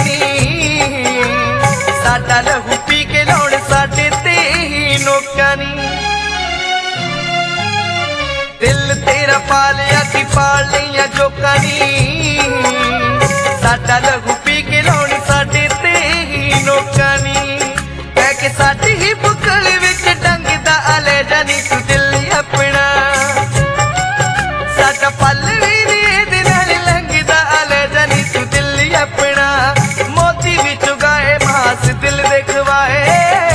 नी साडा लहू पी के लाउण साडे ते ही नोकां नी दिल तेरा पालिया की पाल लिया जोकां नी साडा लहू पी के लाउण साडे ते ही नोकां नी कह के साडी ही बुकल विच डंगदा आले जानी तू दिल अपना साडा पल भी नी दे नाल लंघदा आले जानी तू दिल अपना मोती भी चुगाए मास दिल देखवाए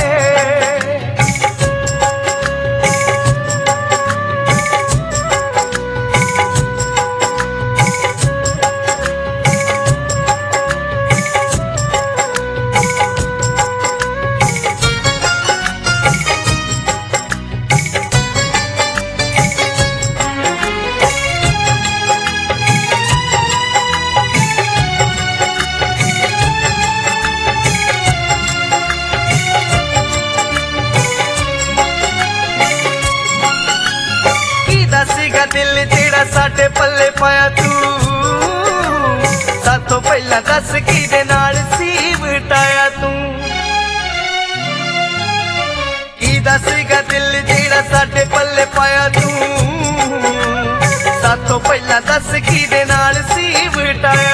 दसेगा दिल जेड़ा साडे पल्ले पाया तू सातों पहला दस की दे नाल सी वटाया तू की दसेगा दिल जेड़ा साडे पल्ले पाया तू सातों पहला दस की दे नाल सी वटाया